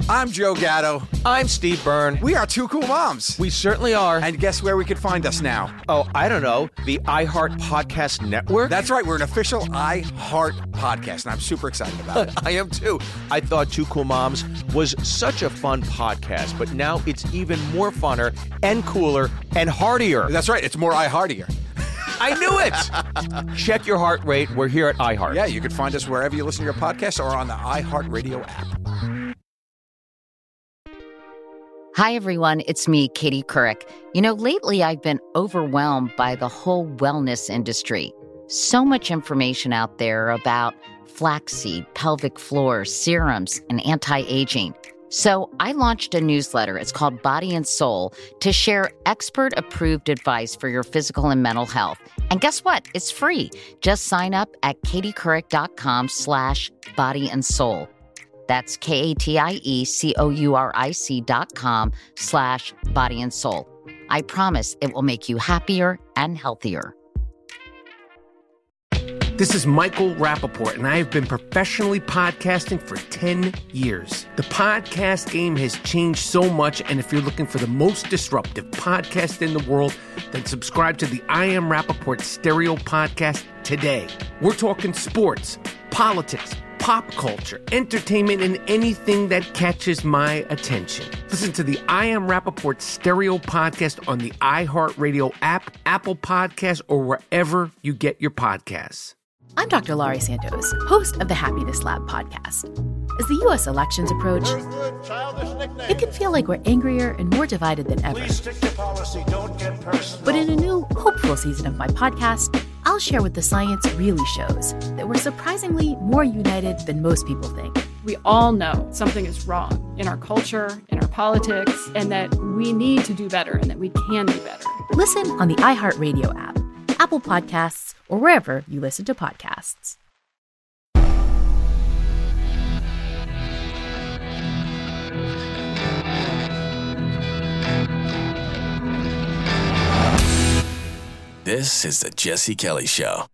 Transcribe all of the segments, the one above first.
I'm Joe Gatto. I'm Steve Byrne. We are Two Cool Moms. We certainly are. And guess where we could find us now? Oh, I don't know. The iHeart Podcast Network? That's right. We're an official iHeart podcast, and I'm super excited about it. I am too. I thought Two Cool Moms was such a fun podcast, but now it's even more funner and cooler and heartier. That's right. It's more iHeartier. I knew it. Check your heart rate. We're here at iHeart. Yeah, you can find us wherever you listen to your podcasts or on the iHeartRadio app. Hi, everyone. It's me, Katie Couric. Lately I've been overwhelmed by the whole wellness industry. So much information out there about flaxseed, pelvic floor, serums, and anti-aging. So I launched a newsletter. It's called Body and Soul to share expert-approved advice for your physical and mental health. And guess what? It's free. Just sign up at katiecouric.com/body and soul. That's KATIECOURIC.com/body and soul. I promise it will make you happier and healthier. This is Michael Rappaport, and I have been professionally podcasting for 10 years. The podcast game has changed so much, and if you're looking for the most disruptive podcast in the world, then subscribe to the I Am Rappaport Stereo Podcast today. We're talking sports, politics, pop culture, entertainment, and anything that catches my attention. Listen to the I Am Rappaport Stereo Podcast on the iHeartRadio app, Apple Podcasts, or wherever you get your podcasts. I'm Dr. Laurie Santos, host of the Happiness Lab podcast. As the U.S. elections approach, it can feel like we're angrier and more divided than ever. But in a new, hopeful season of my podcast, I'll share what the science really shows, that we're surprisingly more united than most people think. We all know something is wrong in our culture, in our politics, and that we need to do better and that we can do better. Listen on the iHeartRadio app, Apple Podcasts, or wherever you listen to podcasts. This is the Jesse Kelly Show.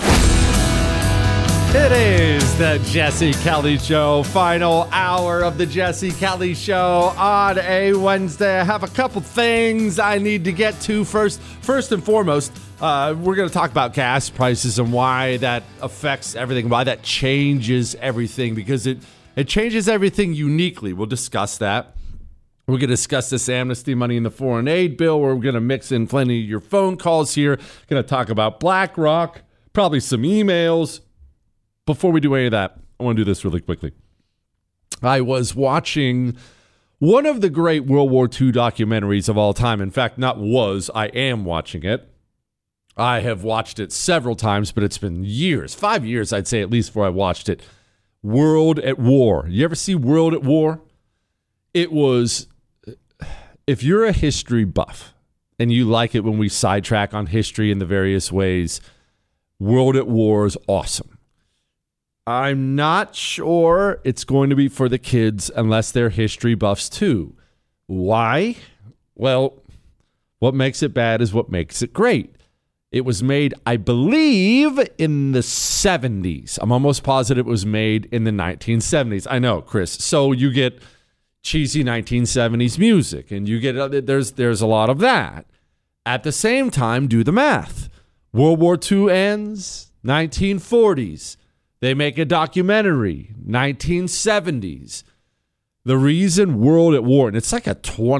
It is the Jesse Kelly Show, final hour of the Jesse Kelly Show on a Wednesday. I have a couple things I need to get to first. First and foremost, we're going to talk about gas prices and why that affects everything, why that changes everything, because it changes everything uniquely. We'll discuss that. We're going to discuss this amnesty money in the foreign aid bill. We're going to mix in plenty of your phone calls here. Going to talk about BlackRock, probably some emails. Before we do any of that, I want to do this really quickly. I was watching one of the great World War II documentaries of all time. In fact, I am watching it. I have watched it several times, but it's been years, 5 years, I'd say at least, before I watched it. World at War. You ever see World at War? It was, if you're a history buff and you like it when we sidetrack on history in the various ways, World at War is awesome. I'm not sure it's going to be for the kids unless they're history buffs too. Why? Well, what makes it bad is what makes it great. It was made, I believe, in the 70s. I'm almost positive it was made in the 1970s. I know, Chris. So you get cheesy 1970s music, and you get there's a lot of that. At the same time, do the math. World War II ends, 1940s. They make a documentary, 1970s. The reason World at War, and it's like a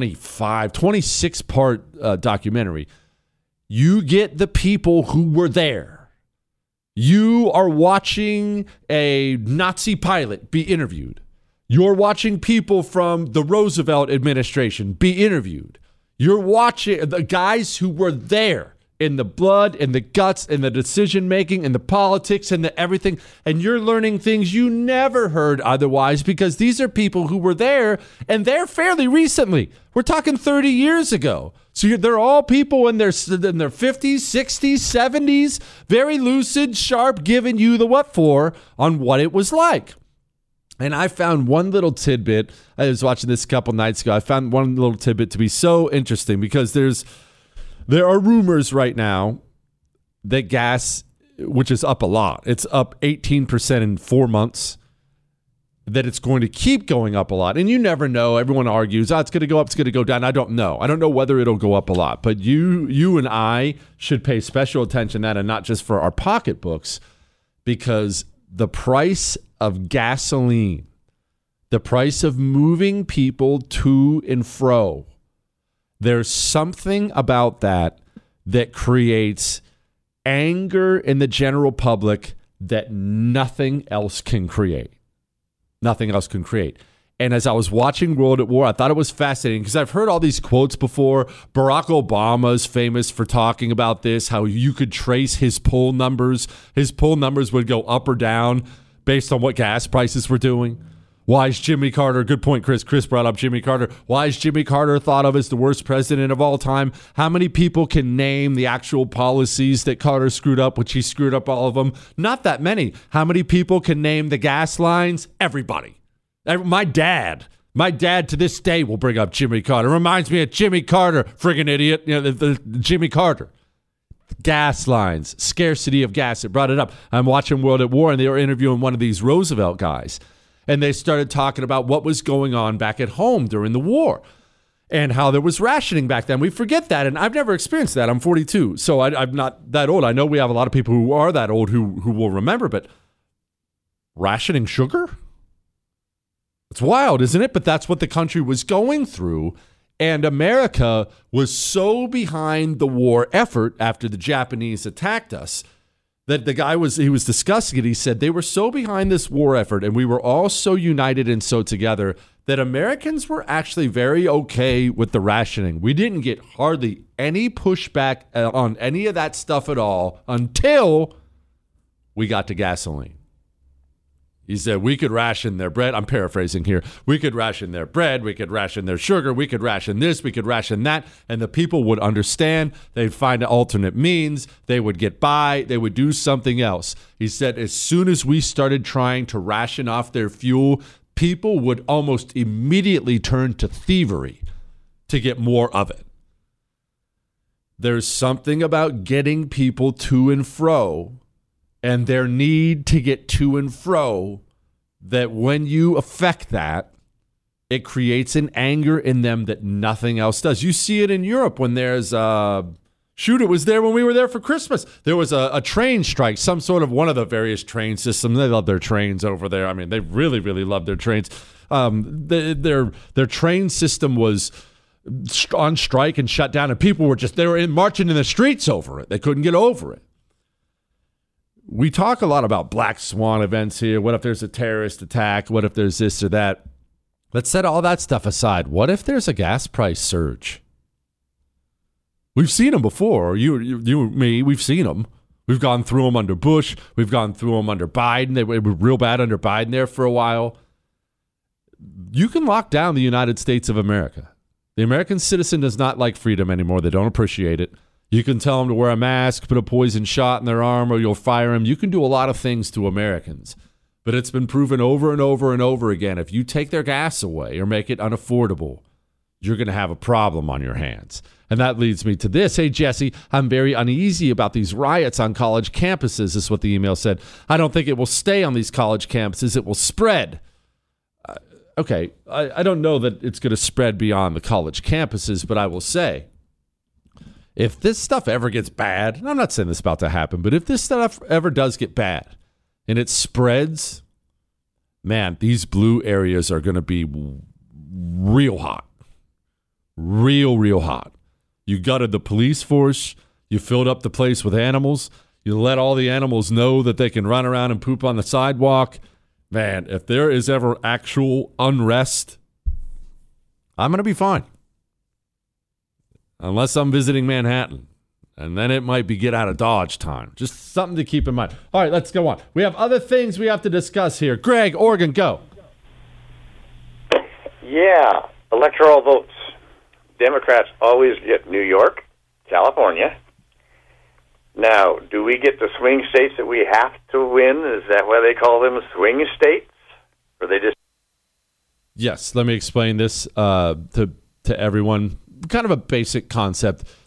26-part documentary, you get the people who were there. You are watching a Nazi pilot be interviewed. You're watching people from the Roosevelt administration be interviewed. You're watching the guys who were there in the blood, in the guts, in the decision-making, in the politics, and the everything. And you're learning things you never heard otherwise because these are people who were there, and they're fairly recently. We're talking 30 years ago. So they're all people in their 50s, 60s, 70s, very lucid, sharp, giving you the what for on what it was like. And I found one little tidbit. I was watching this a couple nights ago. I found one little tidbit to be so interesting because there are rumors right now that gas, which is up a lot, it's up 18% in 4 months. that it's going to keep going up a lot. And you never know. Everyone argues, it's going to go up, it's going to go down. I don't know. I don't know whether it'll go up a lot. But you and I should pay special attention to that, and not just for our pocketbooks, because the price of gasoline, the price of moving people to and fro, there's something about that creates anger in the general public that nothing else can create. Nothing else can create. And as I was watching World at War, I thought it was fascinating because I've heard all these quotes before. Barack Obama is famous for talking about this, how you could trace his poll numbers. His poll numbers would go up or down based on what gas prices were doing. Why is Jimmy Carter, good point, Chris. Chris brought up Jimmy Carter. Why is Jimmy Carter thought of as the worst president of all time? How many people can name the actual policies that Carter screwed up, which he screwed up all of them? Not that many. How many people can name the gas lines? Everybody. My dad to this day will bring up Jimmy Carter. Reminds me of Jimmy Carter, friggin' idiot. You know, the Jimmy Carter. Gas lines, scarcity of gas. It brought it up. I'm watching World at War, and they were interviewing one of these Roosevelt guys. And they started talking about what was going on back at home during the war and how there was rationing back then. We forget that, and I've never experienced that. I'm 42, so I'm not that old. I know we have a lot of people who are that old who will remember, but rationing sugar? It's wild, isn't it? But that's what the country was going through, and America was so behind the war effort after the Japanese attacked us that the guy was discussing it. He said they were so behind this war effort and we were all so united and so together that Americans were actually very okay with the rationing. We didn't get hardly any pushback on any of that stuff at all until we got to gasoline. He said we could ration their bread. I'm paraphrasing here. We could ration their bread. We could ration their sugar. We could ration this. We could ration that. And the people would understand. They'd find alternate means. They would get by. They would do something else. He said as soon as we started trying to ration off their fuel, people would almost immediately turn to thievery to get more of it. There's something about getting people to and fro and their need to get to and fro, that when you affect that, it creates an anger in them that nothing else does. You see it in Europe when there's it was there when we were there for Christmas. There was a train strike, some sort of one of the various train systems. They love their trains over there. I mean, they really, really love their trains. Their train system was on strike and shut down, and people were marching in the streets over it. They couldn't get over it. We talk a lot about black swan events here. What if there's a terrorist attack? What if there's this or that? Let's set all that stuff aside. What if there's a gas price surge? We've seen them before. You, me, we've seen them. We've gone through them under Bush. We've gone through them under Biden. They were real bad under Biden there for a while. You can lock down the United States of America. The American citizen does not like freedom anymore. They don't appreciate it. You can tell them to wear a mask, put a poison shot in their arm, or you'll fire them. You can do a lot of things to Americans. But it's been proven over and over and over again, if you take their gas away or make it unaffordable, you're going to have a problem on your hands. And that leads me to this. Hey, Jesse, I'm very uneasy about these riots on college campuses, is what the email said. I don't think it will stay on these college campuses. It will spread. Okay, I don't know that it's going to spread beyond the college campuses, but I will say, if this stuff ever gets bad, and I'm not saying this is about to happen, but if this stuff ever does get bad and it spreads, man, these blue areas are going to be real hot. Real hot. You gutted the police force. You filled up the place with animals. You let all the animals know that they can run around and poop on the sidewalk. Man, if there is ever actual unrest, I'm going to be fine. Unless I'm visiting Manhattan. And then it might be get out of Dodge time. Just something to keep in mind. All right, let's go on. We have other things we have to discuss here. Greg, Oregon, go. Yeah, electoral votes. Democrats always get New York, California. Now, do we get the swing states that we have to win? Is that why they call them swing states? Or they just... Yes, let me explain this to everyone. Kind of a basic concept.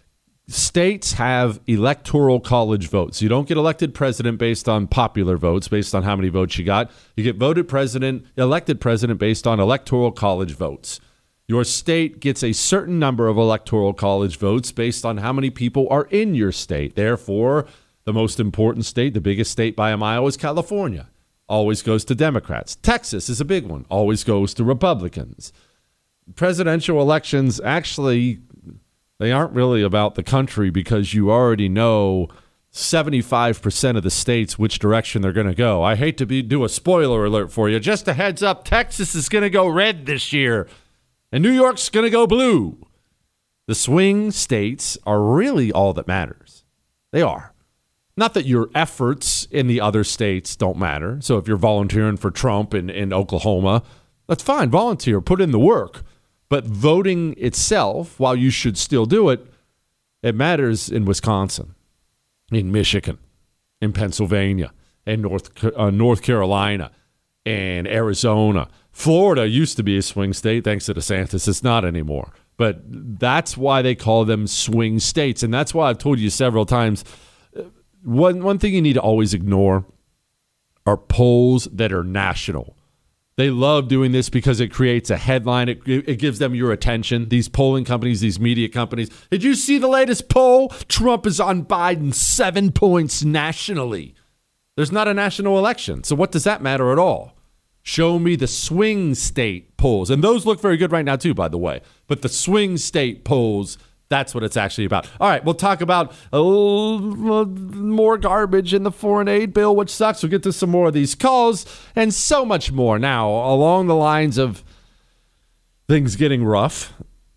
states have electoral college votes. You don't get elected president based on popular votes, based on how many votes you got. You get elected president based on electoral college votes. Your state gets a certain number of electoral college votes based on how many people are in your state. Therefore, the most important state, the biggest state by a mile, is California. Always goes to Democrats. Texas is a big one. Always goes to Republicans. Presidential elections, actually, they aren't really about the country because you already know 75% of the states which direction they're going to go. I hate to do a spoiler alert for you. Just a heads up, Texas is going to go red this year, and New York's going to go blue. The swing states are really all that matters. They are. Not that your efforts in the other states don't matter. So if you're volunteering for Trump in Oklahoma, that's fine. Volunteer. Put in the work. But voting itself, while you should still do it, it matters in Wisconsin, in Michigan, in Pennsylvania, in North Carolina, and Arizona. Florida used to be a swing state, thanks to DeSantis. It's not anymore. But that's why they call them swing states. And that's why I've told you several times, one thing you need to always ignore are polls that are national. They love doing this because it creates a headline. It gives them your attention. These polling companies, these media companies. Did you see the latest poll? Trump is on Biden 7 points nationally. There's not a national election. So what does that matter at all? Show me the swing state polls. And those look very good right now too, by the way. But the swing state polls, that's what it's actually about. All right, we'll talk about a little more garbage in the foreign aid bill, which sucks. We'll get to some more of these calls and so much more. Now, along the lines of things getting rough,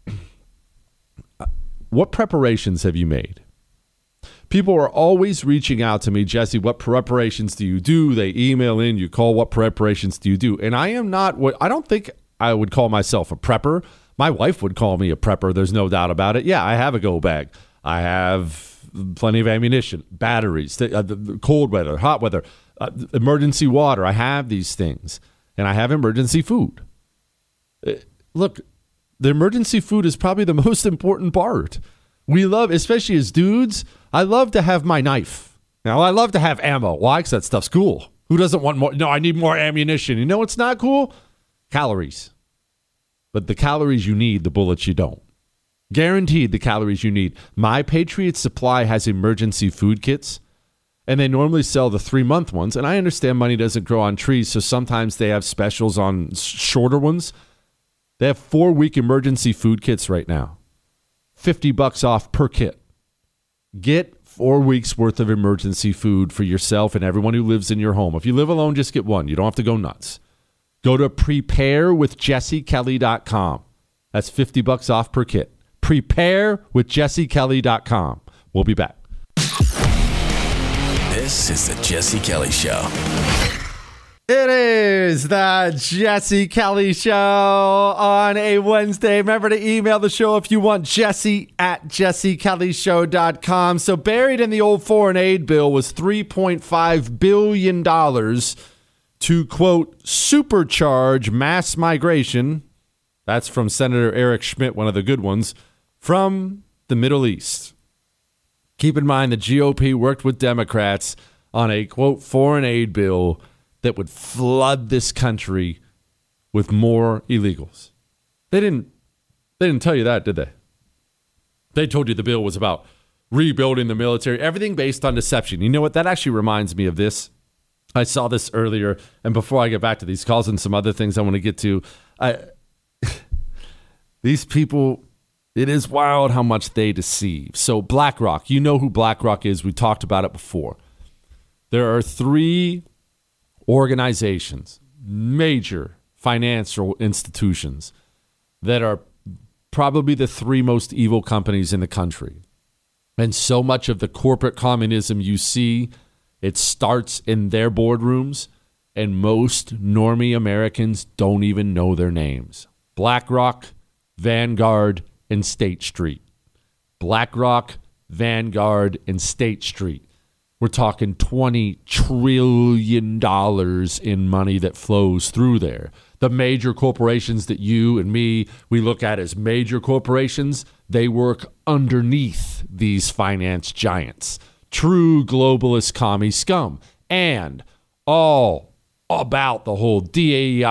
what preparations have you made? People are always reaching out to me, Jesse, what preparations do you do? They email in, you call, what preparations do you do? And I don't think I would call myself a prepper. My wife would call me a prepper. There's no doubt about it. Yeah, I have a go bag. I have plenty of ammunition, batteries, cold weather, hot weather, emergency water. I have these things. And I have emergency food. Look, the emergency food is probably the most important part. We love, especially as dudes, I love to have my knife. Now, I love to have ammo. Why? Because that stuff's cool. Who doesn't want more? No, I need more ammunition. You know what's not cool? Calories. But the calories you need, the bullets you don't. Guaranteed the calories you need. My Patriot Supply has emergency food kits, and they normally sell the 3-month ones. And I understand money doesn't grow on trees, so sometimes they have specials on shorter ones. They have 4-week emergency food kits right now. $50 off per kit. Get 4 weeks worth of emergency food for yourself and everyone who lives in your home. If you live alone, just get one. You don't have to go nuts. Go to preparewithjessekelly.com. That's $50 off per kit. Preparewithjessekelly.com. We'll be back. This is the Jesse Kelly Show. It is the Jesse Kelly Show on a Wednesday. Remember to email the show if you want, jesse@jessekellyshow.com. So buried in the old foreign aid bill was $3.5 billion to, quote, supercharge mass migration. That's from Senator Eric Schmidt, one of the good ones, from the Middle East. Keep in mind the GOP worked with Democrats on a, quote, foreign aid bill that would flood this country with more illegals. They didn't tell you that, did they? They told you the bill was about rebuilding the military, everything based on deception. You know what? That actually reminds me of this. I saw this earlier, and before I get back to these calls and some other things I want to get to, these people, it is wild how much they deceive. So BlackRock, you know who BlackRock is. We talked about it before. There are 3 organizations, major financial institutions, that are probably the 3 most evil companies in the country. And so much of the corporate communism you see, it starts in their boardrooms, and most normie Americans don't even know their names. BlackRock, Vanguard, and State Street. BlackRock, Vanguard, and State Street. We're talking $20 trillion in money that flows through there. The major corporations that you and me, we look at as major corporations, they work underneath these finance giants, true globalist commie scum, and all about the whole DEI,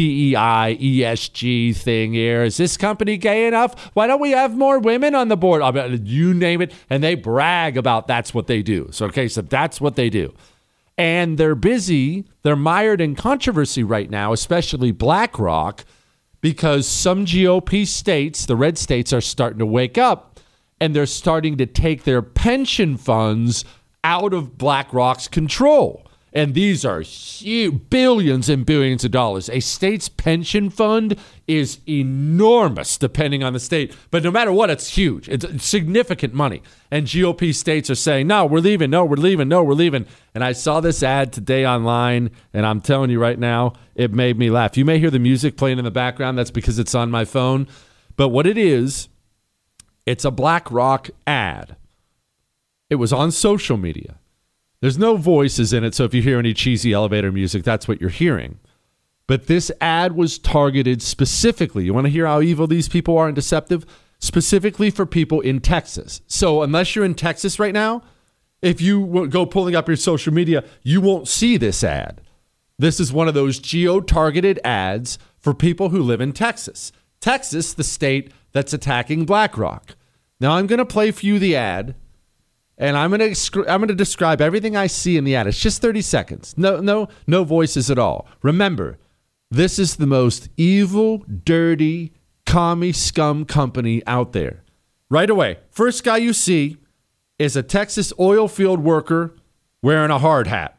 ESG thing here. Is this company gay enough? Why don't we have more women on the board? You name it, and they brag about that's what they do. So that's what they do. And they're busy. They're mired in controversy right now, especially BlackRock, because some GOP states, the red states, are starting to wake up, and they're starting to take their pension funds out of BlackRock's control. And these are huge, billions and billions of dollars. A state's pension fund is enormous depending on the state. But no matter what, it's huge. It's significant money. And GOP states are saying, no, we're leaving. No, we're leaving. No, we're leaving. And I saw this ad today online, and I'm telling you right now, it made me laugh. You may hear the music playing in the background. That's because it's on my phone. But what it is, it's a BlackRock ad. It was on social media. There's no voices in it, so if you hear any cheesy elevator music, that's what you're hearing. But this ad was targeted specifically. You want to hear how evil these people are and deceptive? Specifically for people in Texas. So unless you're in Texas right now, if you go pulling up your social media, you won't see this ad. This is one of those geo-targeted ads for people who live in Texas. Texas, the state that's attacking BlackRock. Now I'm going to play for you the ad. And I'm going to describe everything I see in the ad. It's just 30 seconds. No voices at all. Remember, this is the most evil, dirty, commie scum company out there. Right away, first guy you see is a Texas oil field worker wearing a hard hat.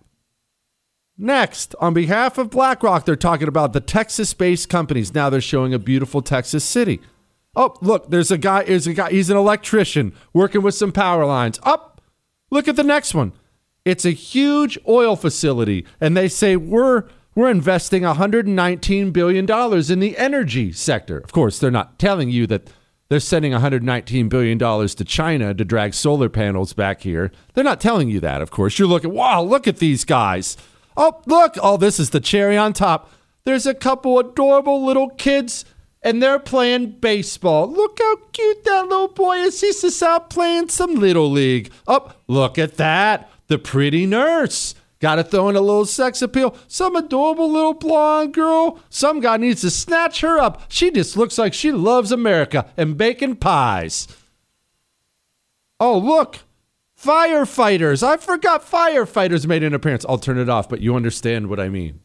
Next, on behalf of BlackRock, they're talking about the Texas-based companies. Now they're showing a beautiful Texas city. Oh, look, there's a guy. He's an electrician working with some power lines. Look at the next one. It's a huge oil facility, and they say we're investing $119 billion in the energy sector. Of course, they're not telling you that they're sending $119 billion to China to drag solar panels back here. They're not telling you that, of course. You're looking, wow, look at these guys. Oh, look. Oh, this is the cherry on top. There's a couple adorable little kids, and they're playing baseball. Look how cute that little boy is. He's just out playing some Little League. Oh, look at that. The pretty nurse. Got to throw in a little sex appeal. Some adorable little blonde girl. Some guy needs to snatch her up. She just looks like she loves America and baking pies. Oh, look. Firefighters. I forgot firefighters made an appearance. I'll turn it off, but you understand what I mean.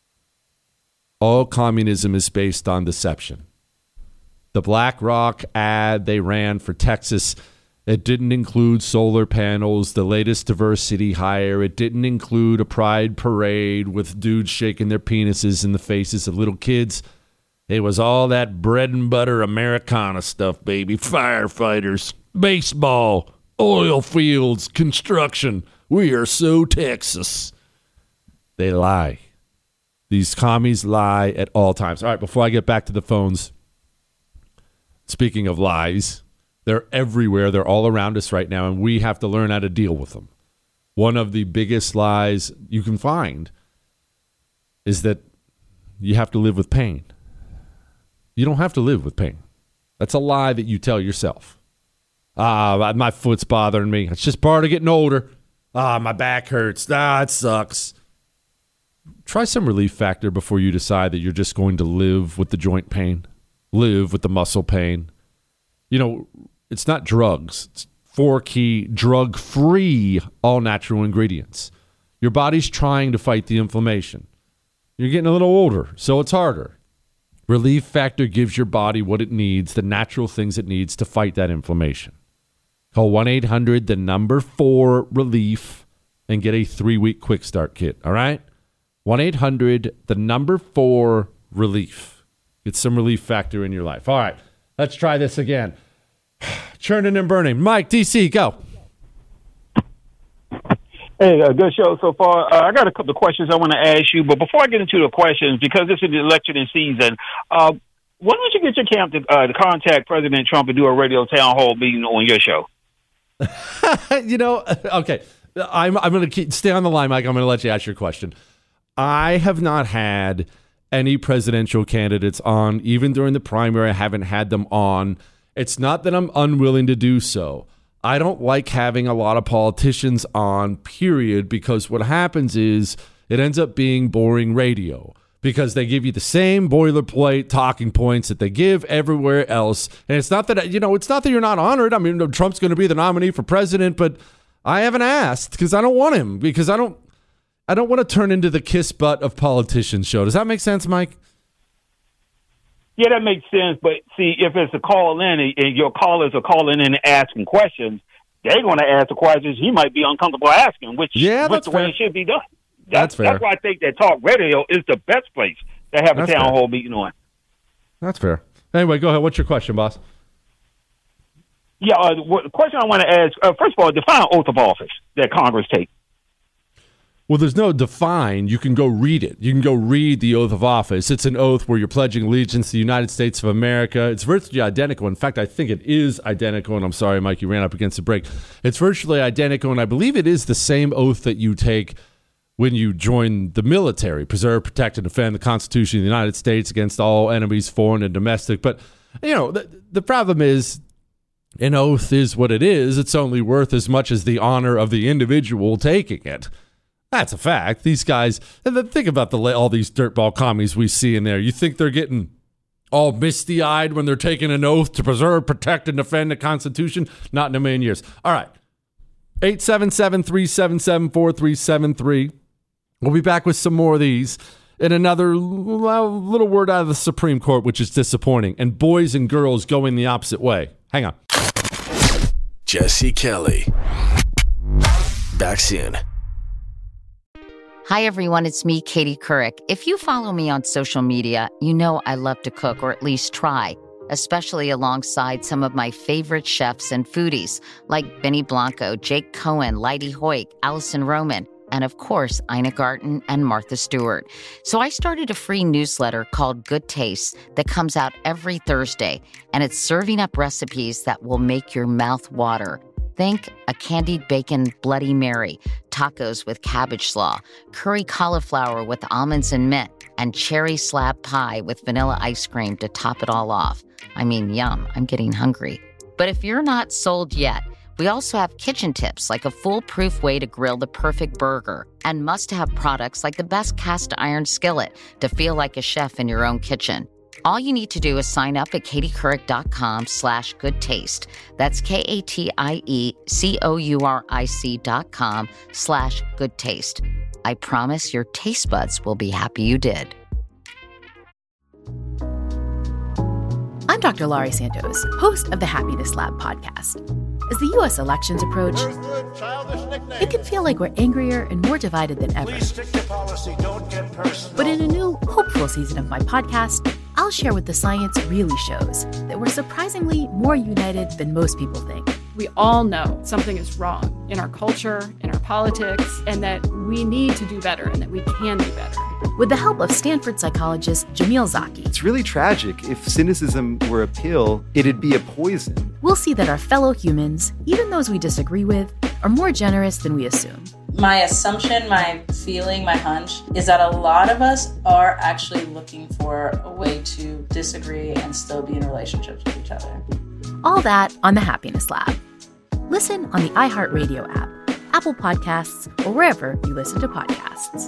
All communism is based on deception. The BlackRock ad they ran for Texas, it didn't include solar panels, the latest diversity hire. It didn't include a pride parade with dudes shaking their penises in the faces of little kids. It was all that bread and butter Americana stuff, baby. Firefighters, baseball, oil fields, construction. We are so Texas. They lie. These commies lie at all times. All right, before I get back to the phones, speaking of lies, they're everywhere. They're all around us right now, and we have to learn how to deal with them. One of the biggest lies you can find is that you have to live with pain. You don't have to live with pain. That's a lie that you tell yourself. My foot's bothering me. It's just part of getting older. My back hurts. It sucks. Try some Relief Factor before you decide that you're just going to live with the joint pain, live with the muscle pain. You know, it's not drugs. It's 4 key drug-free, all-natural ingredients. Your body's trying to fight the inflammation. You're getting a little older, so it's harder. Relief Factor gives your body what it needs, the natural things it needs to fight that inflammation. Call 1-800-4-RELIEF and get a 3-week quick start kit, all right? 1-800-4-RELIEF. Get some Relief Factor in your life. All right, let's try this again. Churning and burning. Mike, DC, go. Hey, good show so far. I got a couple of questions I want to ask you, but before I get into the questions, because this is the election season, why don't you get your camp to contact President Trump and do a radio town hall meeting on your show? Okay. I'm going to stay on the line, Mike. I'm going to let you ask your question. I have not had any presidential candidates on, even during the primary. I haven't had them on It's not that I'm unwilling to do so. I don't like having a lot of politicians on, period, because what happens is it ends up being boring radio because they give you the same boilerplate talking points that they give everywhere else. And it's not that, it's not that you're not honored. I mean, Trump's going to be the nominee for president, but I haven't asked because I don't want him, because I don't want to turn into the kiss butt of politicians show. Does that make sense, Mike? Yeah, that makes sense. But see, if it's a call in and your callers are calling in and asking questions, they're going to ask the questions he might be uncomfortable asking, which that's the way it should be done. That's fair. That's why I think that talk radio is the best place to have a town hall meeting on. That's fair. Anyway, go ahead. What's your question, boss? Yeah, the question I want to ask, first of all, define oath of office that Congress takes. Well, there's no define. You can go read it. You can go read the oath of office. It's an oath where you're pledging allegiance to the United States of America. It's virtually identical. In fact, I think it is identical. And I'm sorry, Mike, you ran up against the break. It's virtually identical, and I believe it is the same oath that you take when you join the military. Preserve, protect, and defend the Constitution of the United States against all enemies, foreign and domestic. But, the problem is an oath is what it is. It's only worth as much as the honor of the individual taking it. That's a fact. These guys, and then think about all these dirtball commies we see in there. You think they're getting all misty-eyed when they're taking an oath to preserve, protect, and defend the Constitution? Not in a million years. All right. 877-377-4373. We'll be back with some more of these. And another little word out of the Supreme Court, which is disappointing. And boys and girls going the opposite way. Hang on. Jesse Kelly. Back soon. Hi, everyone. It's me, Katie Couric. If you follow me on social media, you know I love to cook, or at least try, especially alongside some of my favorite chefs and foodies like Benny Blanco, Jake Cohen, Leidy Hoyt, Allison Roman, and of course, Ina Garten and Martha Stewart. So I started a free newsletter called Good Taste that comes out every Thursday, and it's serving up recipes that will make your mouth water. Think a candied bacon Bloody Mary, tacos with cabbage slaw, curry cauliflower with almonds and mint, and cherry slab pie with vanilla ice cream to top it all off. I mean, yum, I'm getting hungry. But if you're not sold yet, we also have kitchen tips like a foolproof way to grill the perfect burger and must-have products like the best cast iron skillet to feel like a chef in your own kitchen. All you need to do is sign up at katiecouric.com/goodtaste. That's KatieCouric.com/goodtaste. I promise your taste buds will be happy you did. I'm Dr. Laurie Santos, host of the Happiness Lab podcast. As the U.S. elections approach, it can feel like we're angrier and more divided than ever. But in a new, hopeful season of my podcast, I'll share what the science really shows, that we're surprisingly more united than most people think. We all know something is wrong in our culture, in our politics, and that we need to do better and that we can do better. With the help of Stanford psychologist Jamil Zaki. It's really tragic. If cynicism were a pill, it'd be a poison. We'll see that our fellow humans, even those we disagree with, are more generous than we assume. My assumption, my feeling, my hunch is that a lot of us are actually looking for a way to disagree and still be in relationships with each other. All that on the Happiness Lab. Listen on the iHeartRadio app, Apple Podcasts, or wherever you listen to podcasts.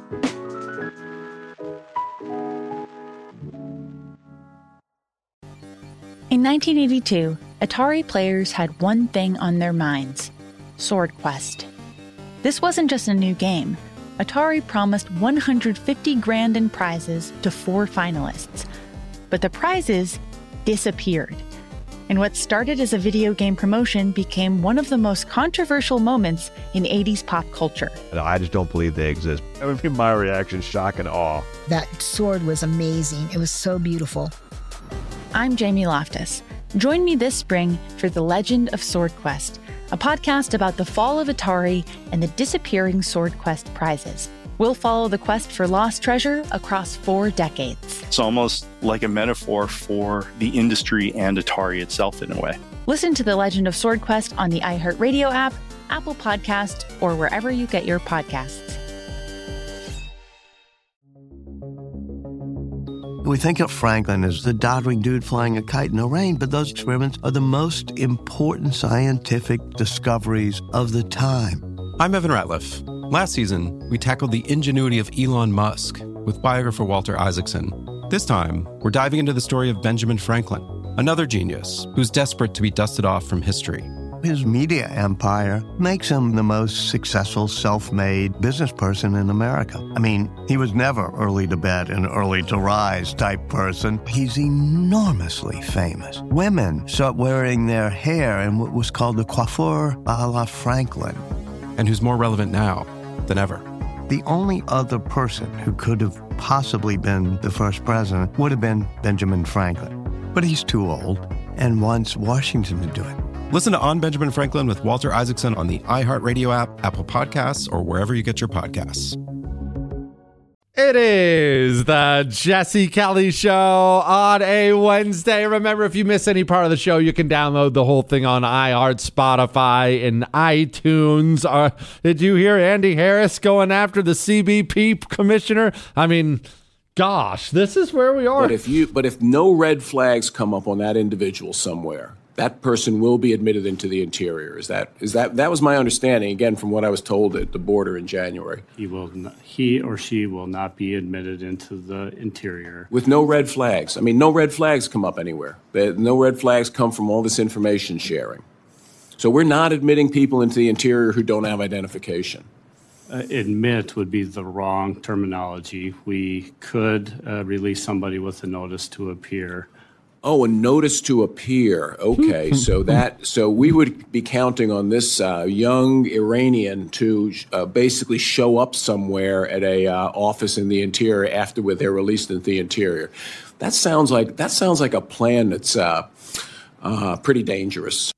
In 1982, Atari players had one thing on their minds: Sword Quest. This wasn't just a new game. Atari promised $150 grand in prizes to 4 finalists. But the prizes disappeared. And what started as a video game promotion became one of the most controversial moments in 80s pop culture. I just don't believe they exist. That would be my reaction, shock and awe. That sword was amazing. It was so beautiful. I'm Jamie Loftus. Join me this spring for The Legend of Sword Quest, a podcast about the fall of Atari and the disappearing Sword Quest prizes. We'll follow the quest for lost treasure across 4 decades. It's almost like a metaphor for the industry and Atari itself in a way. Listen to The Legend of Sword Quest on the iHeartRadio app, Apple Podcast, or wherever you get your podcasts. We think of Franklin as the doddering dude flying a kite in the rain, but those experiments are the most important scientific discoveries of the time. I'm Evan Ratliff. Last season, we tackled the ingenuity of Elon Musk with biographer Walter Isaacson. This time, we're diving into the story of Benjamin Franklin, another genius who's desperate to be dusted off from history. His media empire makes him the most successful self-made business person in America. I mean, he was never early to bed and early to rise type person. He's enormously famous. Women start wearing their hair in what was called the coiffure a la Franklin. And who's more relevant now than ever. The only other person who could have possibly been the first president would have been Benjamin Franklin. But he's too old and wants Washington to do it. Listen to On Benjamin Franklin with Walter Isaacson on the iHeartRadio app, Apple Podcasts, or wherever you get your podcasts. It is the Jesse Kelly Show on a Wednesday. Remember, if you miss any part of the show, you can download the whole thing on iHeart, Spotify, and iTunes. Did you hear Andy Harris going after the CBP commissioner? I mean, gosh, this is where we are. But if no red flags come up on that individual somewhere, that person will be admitted into the interior. That was my understanding, again, from what I was told at the border in January. He or she will not be admitted into the interior. With no red flags. I mean, no red flags come up anywhere. No red flags come from all this information sharing. So we're not admitting people into the interior who don't have identification. Admit would be the wrong terminology. We could release somebody with a notice to appear. Oh, a notice to appear. Okay, so we would be counting on this young Iranian to basically show up somewhere at a office in the interior after they're released into the interior. That sounds like a plan that's pretty dangerous.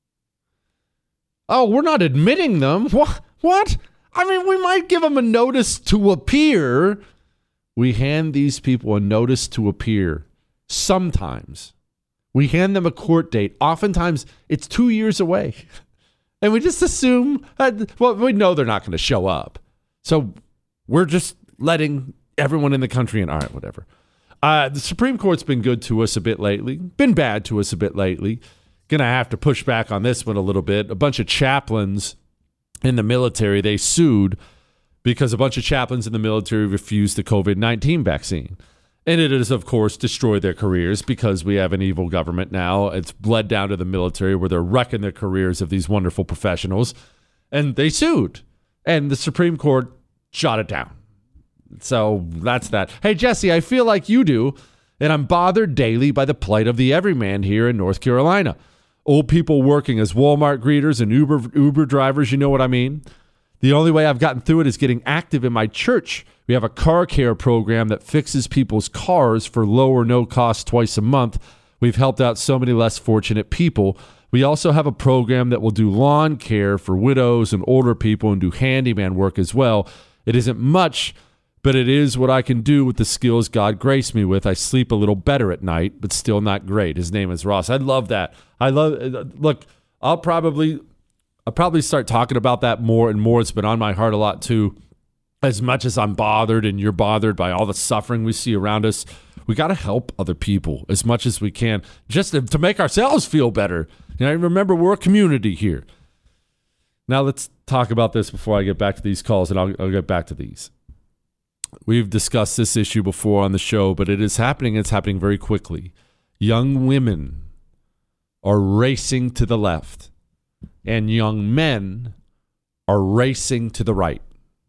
Oh, we're not admitting them. What? I mean, we might give them a notice to appear. We hand these people a notice to appear. Sometimes. We hand them a court date. Oftentimes, it's 2 years away. And we just assume, we know they're not going to show up. So we're just letting everyone in the country in. All right, whatever. The Supreme Court's been good to us a bit lately. Been bad to us a bit lately. Going to have to push back on this one a little bit. A bunch of chaplains in the military, they sued because a bunch of chaplains in the military refused the COVID-19 vaccine. And it has, of course, destroyed their careers because we have an evil government now. It's bled down to the military where they're wrecking the careers of these wonderful professionals. And they sued. And the Supreme Court shot it down. So that's that. Hey, Jesse, I feel like you do. And I'm bothered daily by the plight of the everyman here in North Carolina. Old people working as Walmart greeters and Uber drivers, you know what I mean? The only way I've gotten through it is getting active in my church. We have a car care program that fixes people's cars for low or no cost twice a month. We've helped out so many less fortunate people. We also have a program that will do lawn care for widows and older people and do handyman work as well. It isn't much, but it is what I can do with the skills God graced me with. I sleep a little better at night, but still not great. His name is Ross. I love that. Look, I'll probably start talking about that more and more. It's been on my heart a lot too. As much as I'm bothered and you're bothered by all the suffering we see around us, we got to help other people as much as we can just to make ourselves feel better. You know, remember, we're a community here. Now let's talk about this before I get back to these calls, and I'll get back to these. We've discussed this issue before on the show, but it is happening. It's happening very quickly. Young women are racing to the left, and young men are racing to the right.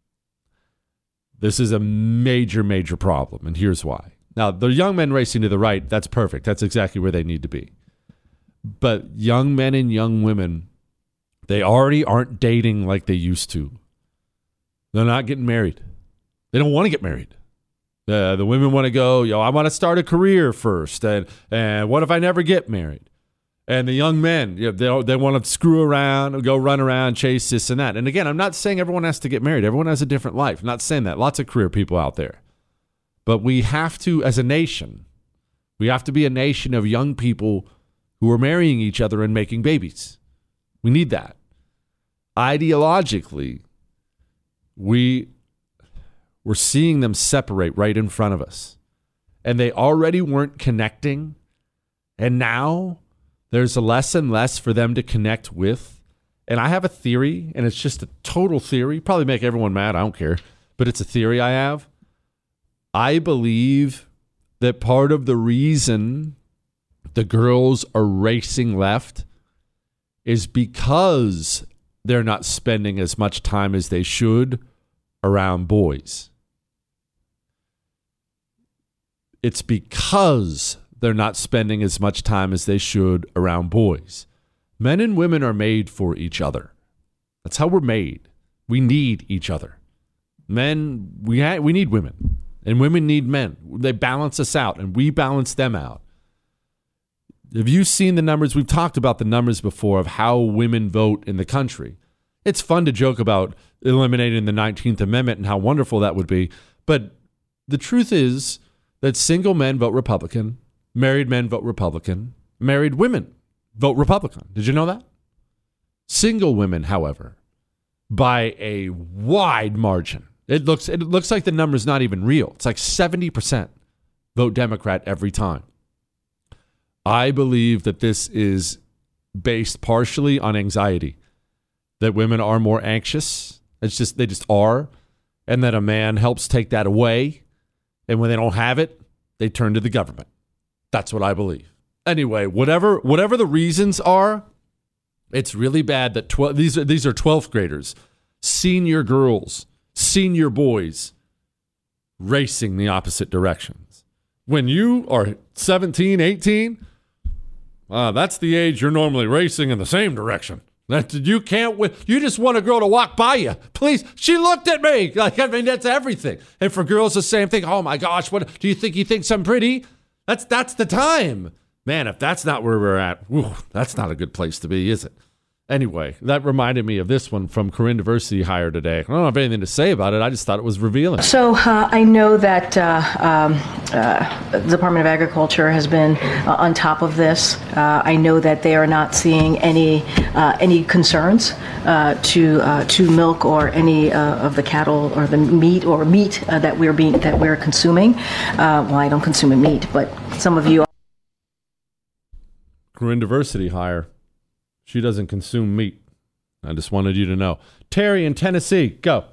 This is a major, major problem, and here's why. Now, the young men racing to the right, that's perfect. That's exactly where they need to be. But young men and young women, they already aren't dating like they used to. They're not getting married. They don't want to get married. The women want to go, I want to start a career first, and what if I never get married? And the young men, they want to screw around, go run around, chase this and that. And again, I'm not saying everyone has to get married. Everyone has a different life. I'm not saying that. Lots of career people out there. But we have to, as a nation, we have to be a nation of young people who are marrying each other and making babies. We need that. Ideologically, we're seeing them separate right in front of us. and they already weren't connecting, and now there's less and less for them to connect with. And I have a theory, and it's just a total theory. Probably make everyone mad. I don't care. But it's a theory I have. I believe that part of the reason the girls are racing left is because they're not spending as much time as they should around boys. It's because they're not spending as much time as they should around boys. Men and women are made for each other. That's how we're made. We need each other. Men, we need women, and women need men. They balance us out, and we balance them out. Have you seen the numbers? We've talked about the numbers before of how women vote in the country. It's fun to joke about eliminating the 19th Amendment and how wonderful that would be. But the truth is that single men vote Republican, married men vote Republican, married women vote Republican. Did you know that? Single women, however, by a wide margin. It looks like the number's not even real. It's like 70% vote Democrat every time. I believe that this is based partially on anxiety, that women are more anxious. They just are, and that a man helps take that away. And when they don't have it, they turn to the government. That's what I believe. Anyway, whatever the reasons are, it's really bad that these are 12th graders, senior girls, senior boys, racing the opposite directions. When you are 17, 18, that's the age you're normally racing in the same direction. You can't win. You just want a girl to walk by you. Please, she looked at me. That's everything. And for girls, the same thing. Oh my gosh, what do you think? He thinks I'm pretty? That's the time. Man, if that's not where we're at, that's not a good place to be, is it? Anyway, that reminded me of this one from Corinne Diversity Hire today. I don't have anything to say about it. I just thought it was revealing. So I know that the Department of Agriculture has been on top of this. I know that they are not seeing any concerns to milk or any of the cattle or the meat that we're consuming. Well, I don't consume meat, but some of you. Corinne Diversity Hire. She doesn't consume meat. I just wanted you to know. Terry in Tennessee, go.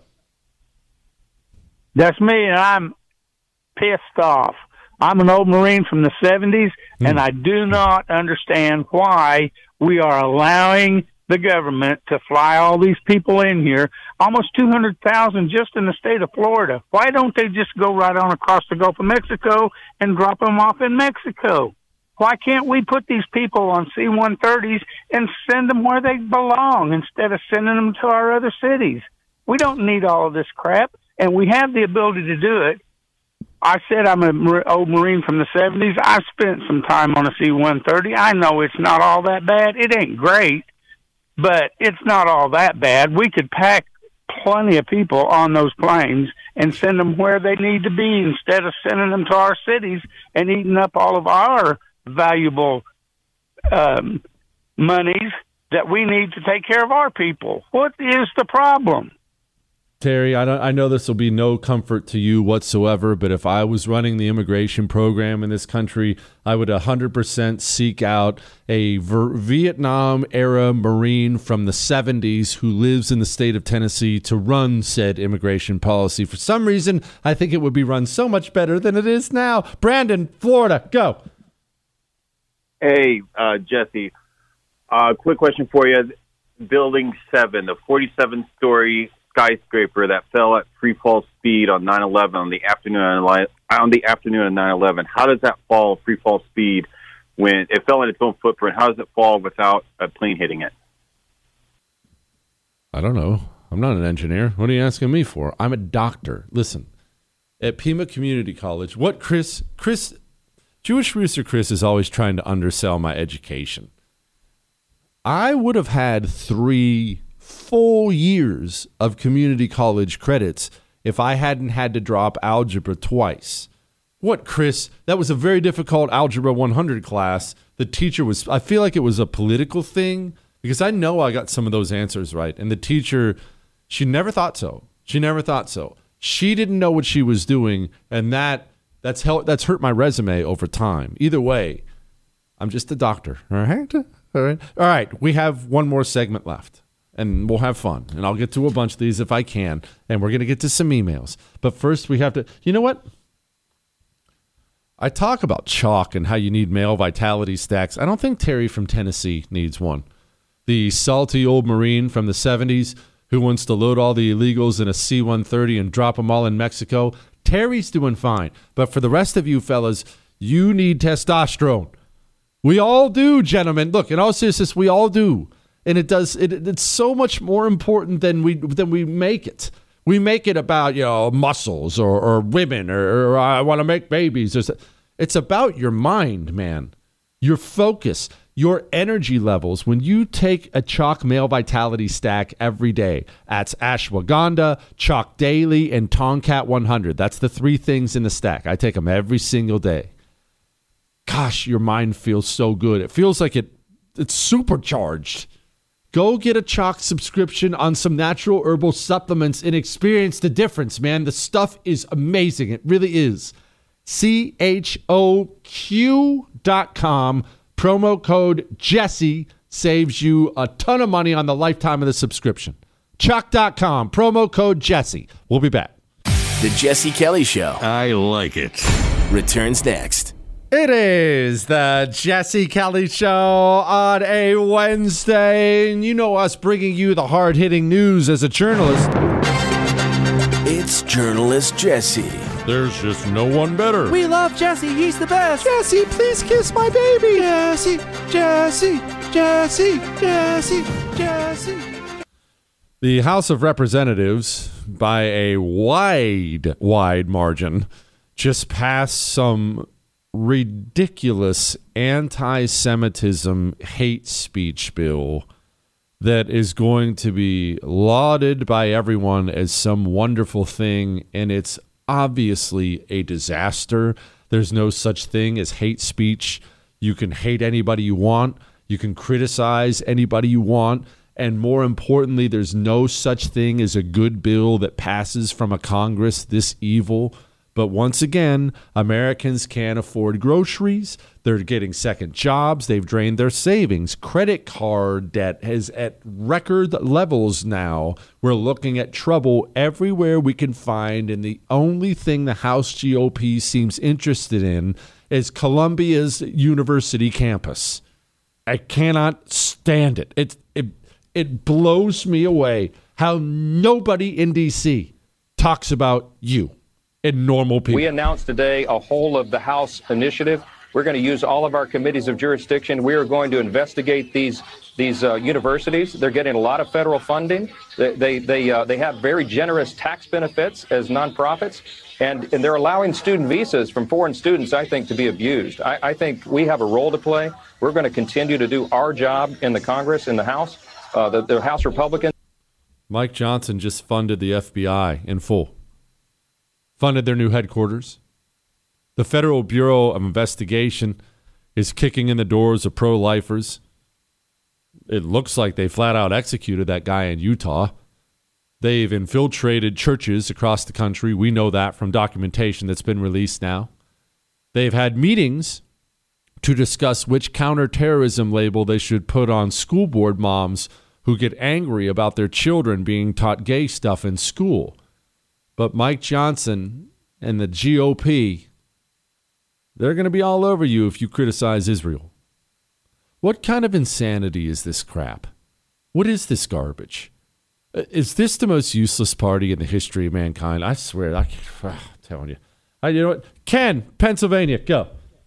That's me, and I'm pissed off. I'm an old Marine from the 70s, and I do not understand why we are allowing the government to fly all these people in here, almost 200,000 just in the state of Florida. Why don't they just go right on across the Gulf of Mexico and drop them off in Mexico? Why can't we put these people on C-130s and send them where they belong instead of sending them to our other cities? We don't need all of this crap, and we have the ability to do it. I said I'm an old Marine from the 70s. I spent some time on a C-130. I know it's not all that bad. It ain't great, but it's not all that bad. We could pack plenty of people on those planes and send them where they need to be instead of sending them to our cities and eating up all of our valuable monies that we need to take care of our people. What is the problem? Terry, I know this will be no comfort to you whatsoever, but if I was running the immigration program in this country, I would 100% seek out a Vietnam-era Marine from the 70s who lives in the state of Tennessee to run said immigration policy. For some reason, I think it would be run so much better than it is now. Brandon, Florida, go. Hey, Jesse, quick question for you. Building 7, the 47-story skyscraper that fell at free fall speed on 9/11 on the afternoon of 9/11. How does that fall free fall speed when it fell in its own footprint? How does it fall without a plane hitting it? I don't know. I'm not an engineer. What are you asking me for? I'm a doctor. Listen, at Pima Community College, what Chris Jewish Rooster Chris is always trying to undersell my education. I would have had 3 full years of community college credits if I hadn't had to drop algebra twice. What, Chris? That was a very difficult Algebra 100 class. The teacher I feel like it was a political thing because I know I got some of those answers right. And the teacher, she never thought so. She didn't know what she was doing. And that That's hurt my resume over time. Either way, I'm just a doctor. All right. All right. We have one more segment left, and we'll have fun. And I'll get to a bunch of these if I can. And we're going to get to some emails. But first, we have to. You know what? I talk about chalk and how you need male vitality stacks. I don't think Terry from Tennessee needs one. The salty old Marine from the 70s who wants to load all the illegals in a C-130 and drop them all in Mexico. Terry's doing fine. But for the rest of you fellas, you need testosterone. We all do, gentlemen. Look, in all seriousness, we all do. And it's so much more important than we make it. We make it about, muscles or women or I want to make babies. It's about your mind, man. Your focus, your energy levels. When you take a Chalk Male Vitality Stack every day, that's Ashwagandha, Chalk Daily, and Tomcat 100. That's the 3 things in the stack. I take them every single day. Gosh, your mind feels so good. It feels like it's supercharged. Go get a Chalk subscription on some natural herbal supplements and experience the difference, man. The stuff is amazing. It really is. CHOQ.com. Promo code Jesse saves you a ton of money on the lifetime of the subscription. Chalk.com. Promo code Jesse. We'll be back. The Jesse Kelly Show. I like it. Returns next. It is the Jesse Kelly Show on a Wednesday. And you know us bringing you the hard-hitting news as a journalist. It's Journalist Jesse. There's just no one better. We love Jesse. He's the best. Jesse, please kiss my baby. Jesse, Jesse, Jesse, Jesse, Jesse. The House of Representatives, by a wide margin, just passed some ridiculous anti-Semitism hate speech bill that is going to be lauded by everyone as some wonderful thing, and it's obviously a disaster. There's no such thing as hate speech. You can hate anybody you want. You can criticize anybody you want. And more importantly, there's no such thing as a good bill that passes from a Congress this evil. But once again, Americans can't afford groceries. They're getting second jobs. They've drained their savings. Credit card debt is at record levels now. We're looking at trouble everywhere we can find. And the only thing the House GOP seems interested in is Columbia's university campus. I cannot stand it. It blows me away how nobody in D.C. talks about you. And normal people. We announced today a whole of the House initiative. We're going to use all of our committees of jurisdiction. We are going to investigate these universities. They're getting a lot of federal funding. They have very generous tax benefits as nonprofits, and they're allowing student visas from foreign students, I think, to be abused. I think we have a role to play. We're going to continue to do our job in the Congress, in the House. The House Republicans. Mike Johnson just funded the FBI in full. Funded their new headquarters. The Federal Bureau of Investigation is kicking in the doors of pro-lifers. It looks like they flat out executed that guy in Utah. They've infiltrated churches across the country. We know that from documentation that's been released now. They've had meetings to discuss which counterterrorism label they should put on school board moms who get angry about their children being taught gay stuff in school. But Mike Johnson and the GOP, they're going to be all over you if you criticize Israel. What kind of insanity is this crap? What is this garbage? Is this the most useless party in the history of mankind? I swear, I'm telling you. You know what? Ken, Pennsylvania, go.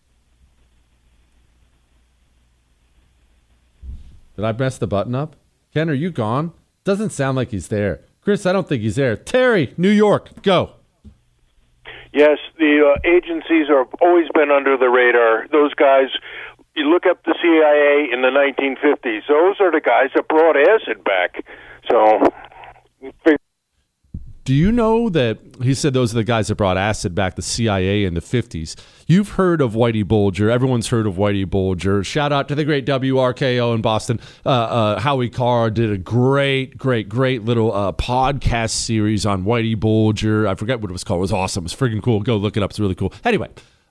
Did I mess the button up? Ken, are you gone? Doesn't sound like he's there. Chris, I don't think he's there. Terry, New York, go. Yes, the agencies have always been under the radar. Those guys, you look up the CIA in the 1950s, those are the guys that brought acid back. So, Do you know that he said those are the guys that brought acid back, the CIA in the 50s? You've heard of Whitey Bulger. Everyone's heard of Whitey Bulger. Shout out to the great WRKO in Boston. Howie Carr did a great little podcast series on Whitey Bulger. I forget what it was called. It was awesome. It's freaking cool. Go look it up. It's really cool. Anyway,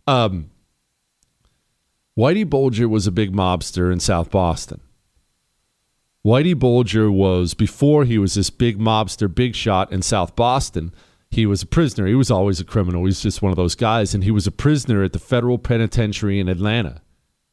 Whitey Bulger was a big mobster in South Boston. Whitey Bulger was, before he was this big mobster, big shot in South Boston, he was a prisoner. He was always a criminal. He's just one of those guys. And he was a prisoner at the federal penitentiary in Atlanta.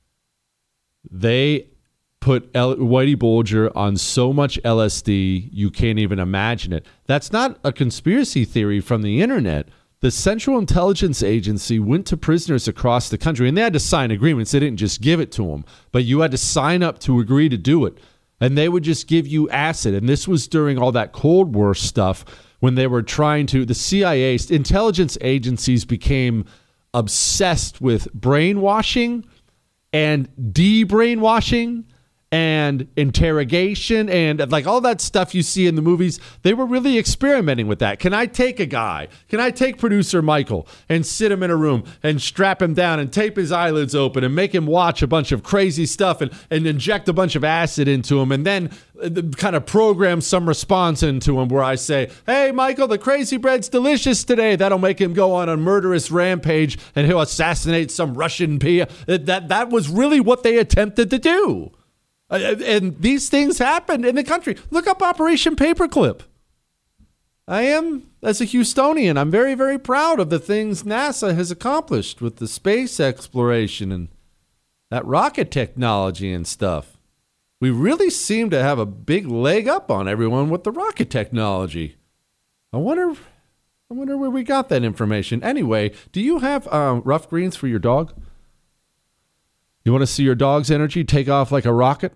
They put Whitey Bulger on so much LSD, you can't even imagine it. That's not a conspiracy theory from the internet. The Central Intelligence Agency went to prisoners across the country, and they had to sign agreements. They didn't just give it to them, but you had to sign up to agree to do it. And they would just give you acid. And this was during all that Cold War stuff when they were trying to, the CIA, intelligence agencies became obsessed with brainwashing and de-brainwashing and interrogation and like all that stuff you see in the movies. They were really experimenting with that. Can I take producer Michael and sit him in a room and strap him down and tape his eyelids open and make him watch a bunch of crazy stuff and inject a bunch of acid into him and then kind of program some response into him where I say, hey, Michael, the crazy bread's delicious today. That'll make him go on a murderous rampage and he'll assassinate some Russian PA. That was really what they attempted to do. And these things happened in the country. Look up Operation Paperclip. I am, as a Houstonian, I'm very, very proud of the things NASA has accomplished with the space exploration and that rocket technology and stuff. We really seem to have a big leg up on everyone with the rocket technology. I wonder where we got that information. Anyway, do you have rough greens for your dog? You want to see your dog's energy take off like a rocket?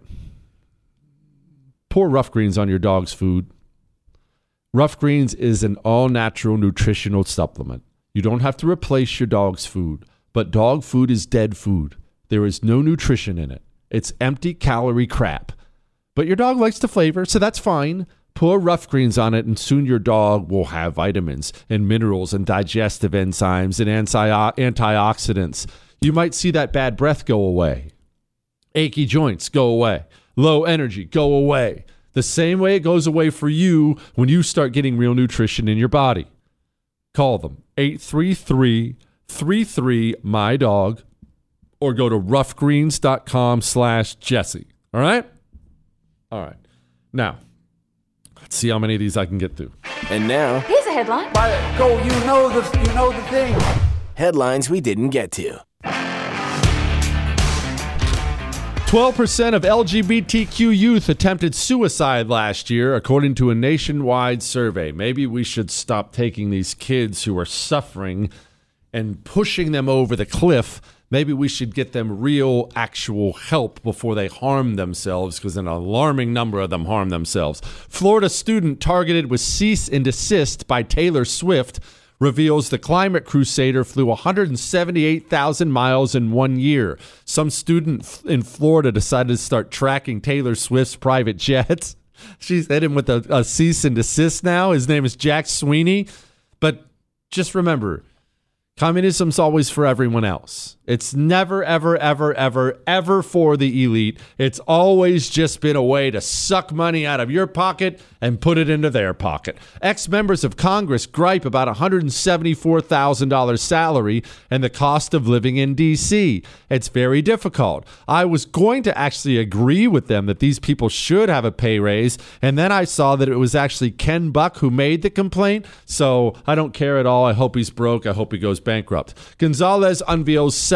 Pour Rough Greens on your dog's food. Rough Greens is an all-natural nutritional supplement. You don't have to replace your dog's food, but dog food is dead food. There is no nutrition in it. It's empty calorie crap. But your dog likes the flavor, so that's fine. Pour Rough Greens on it, and soon your dog will have vitamins and minerals and digestive enzymes and antioxidants. You might see that bad breath go away. Achy joints go away. Low energy go away. The same way it goes away for you when you start getting real nutrition in your body. Call them 833-33-MY-DOG or go to roughgreens.com/Jesse. All right? All right. Now, let's see how many of these I can get through. And now, here's a headline. Go, you know the thing. Headlines we didn't get to. 12% of LGBTQ youth attempted suicide last year, according to a nationwide survey. Maybe we should stop taking these kids who are suffering and pushing them over the cliff. Maybe we should get them real, actual help before they harm themselves, because an alarming number of them harm themselves. Florida student targeted with cease and desist by Taylor Swift reveals the climate crusader flew 178,000 miles in 1 year. Some student in Florida decided to start tracking Taylor Swift's private jets. She's hit him with a cease and desist now. His name is Jack Sweeney. But just remember, communism's always for everyone else. It's never, ever, ever, ever, ever for the elite. It's always just been a way to suck money out of your pocket and put it into their pocket. Ex-members of Congress gripe about $174,000 salary and the cost of living in D.C. It's very difficult. I was going to actually agree with them that these people should have a pay raise, and then I saw that it was actually Ken Buck who made the complaint, so I don't care at all. I hope he's broke. I hope he goes bankrupt. Gonzalez unveils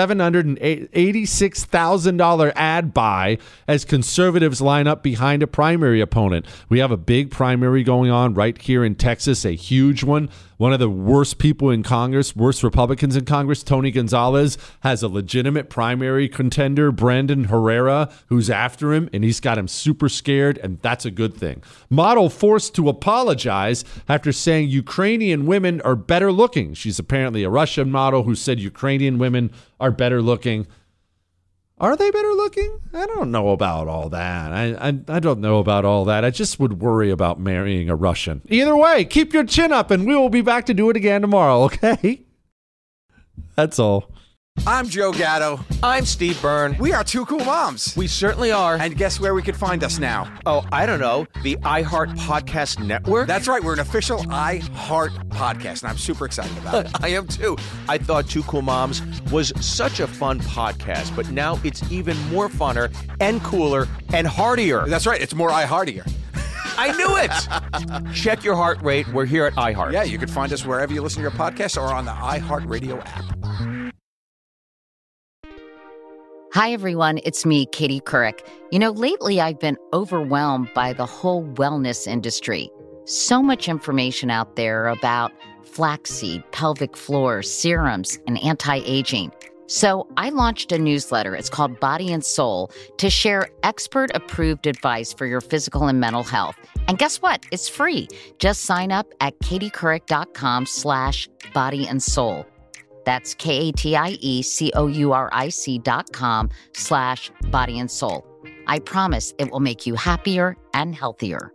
$786,000 ad buy as conservatives line up behind a primary opponent. We have a big primary going on right here in Texas, a huge one. One of the worst people in Congress, worst Republicans in Congress, Tony Gonzalez, has a legitimate primary contender, Brandon Herrera, who's after him, and he's got him super scared, and that's a good thing. Model forced to apologize after saying Ukrainian women are better looking. She's apparently a Russian model who said Ukrainian women are better looking. Are they better looking? I don't know about all that. I don't know about all that. I just would worry about marrying a Russian. Either way, keep your chin up and we will be back to do it again tomorrow, okay? That's all. I'm Joe Gatto. I'm Steve Byrne. We are Two Cool Moms. We certainly are. And guess where we could find us now? Oh, I don't know. The iHeart Podcast Network? That's right. We're an official iHeart podcast, and I'm super excited about it. I am too. I thought Two Cool Moms was such a fun podcast, but now it's even more funner and cooler and heartier. That's right. It's more iHeartier. I knew it. Check your heart rate. We're here at iHeart. Yeah, you can find us wherever you listen to your podcasts or on the iHeartRadio app. Hi, everyone. It's me, Katie Couric. Lately I've been overwhelmed by the whole wellness industry. So much information out there about flaxseed, pelvic floor, serums, and anti-aging. So I launched a newsletter. It's called Body and Soul to share expert-approved advice for your physical and mental health. And guess what? It's free. Just sign up at katiecouric.com/body and soul. That's KATIECOURIC.com/body and soul. I promise it will make you happier and healthier.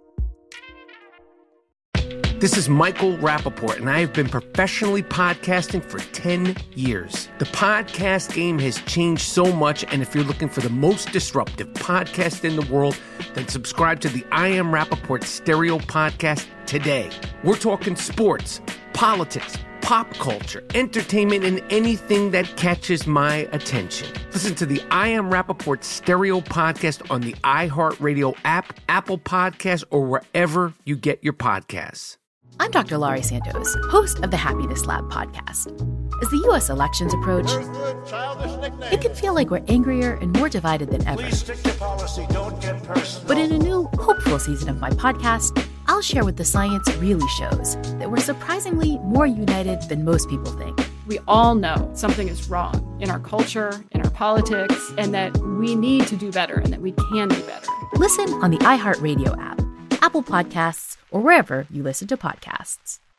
This is Michael Rappaport, and I have been professionally podcasting for 10 years. The podcast game has changed so much, and if you're looking for the most disruptive podcast in the world, then subscribe to the I Am Rappaport Stereo Podcast today. We're talking sports, politics, pop culture, entertainment, and anything that catches my attention. Listen to the I Am Rappaport Stereo Podcast on the iHeartRadio app, Apple Podcasts, or wherever you get your podcasts. I'm Dr. Laurie Santos, host of the Happiness Lab podcast. As the U.S. elections approach, it can feel like we're angrier and more divided than ever. But in a new, hopeful season of my podcast, I'll share what the science really shows, that we're surprisingly more united than most people think. We all know something is wrong in our culture, in our politics, and that we need to do better and that we can do better. Listen on the iHeartRadio app, Apple Podcasts, or wherever you listen to podcasts.